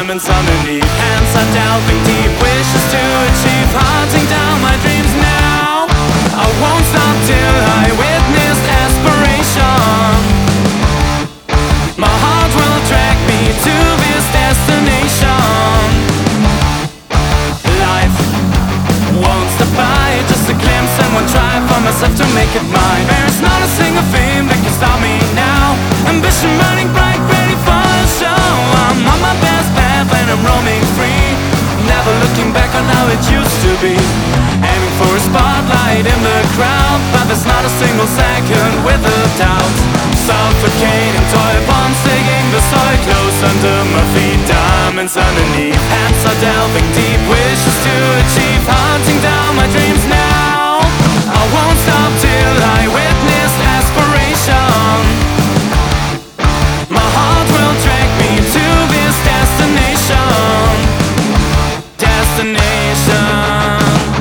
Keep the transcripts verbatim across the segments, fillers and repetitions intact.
diamonds underneath. Hands are delving deep, wishes to achieve, hunting down my dreams now. I won't stop till I witness aspiration. My heart will drag me to this destination. Life won't stop by, just a glimpse and one try for myself to make it mine. There is not a single thing that can stop me now. Ambition burning bright, ready for a show. I'm on my best path and I'm roaming free, never looking back on how it used to be. Aiming for a spotlight in the crowd, but there's not a single second with a doubt. Suffocating toy bombs, digging the soil close under my feet. Diamonds underneath, hands are delving deep, wishes to achieve, hunting down my dreams now. I won't stop till I witness aspiration. My heart will drag me to this destination. Destination.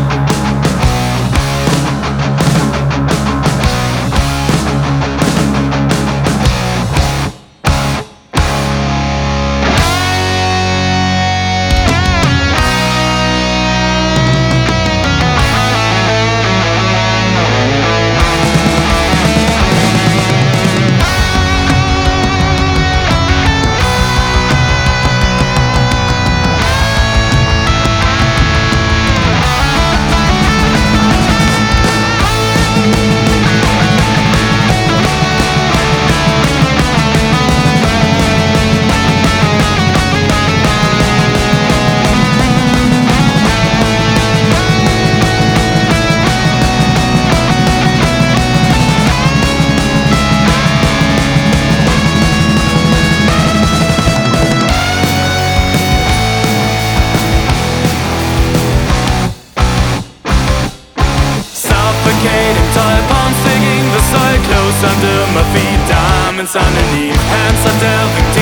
Suffocating toy bombs, digging the soil close under my feet. Diamonds underneath, hands are delving deep.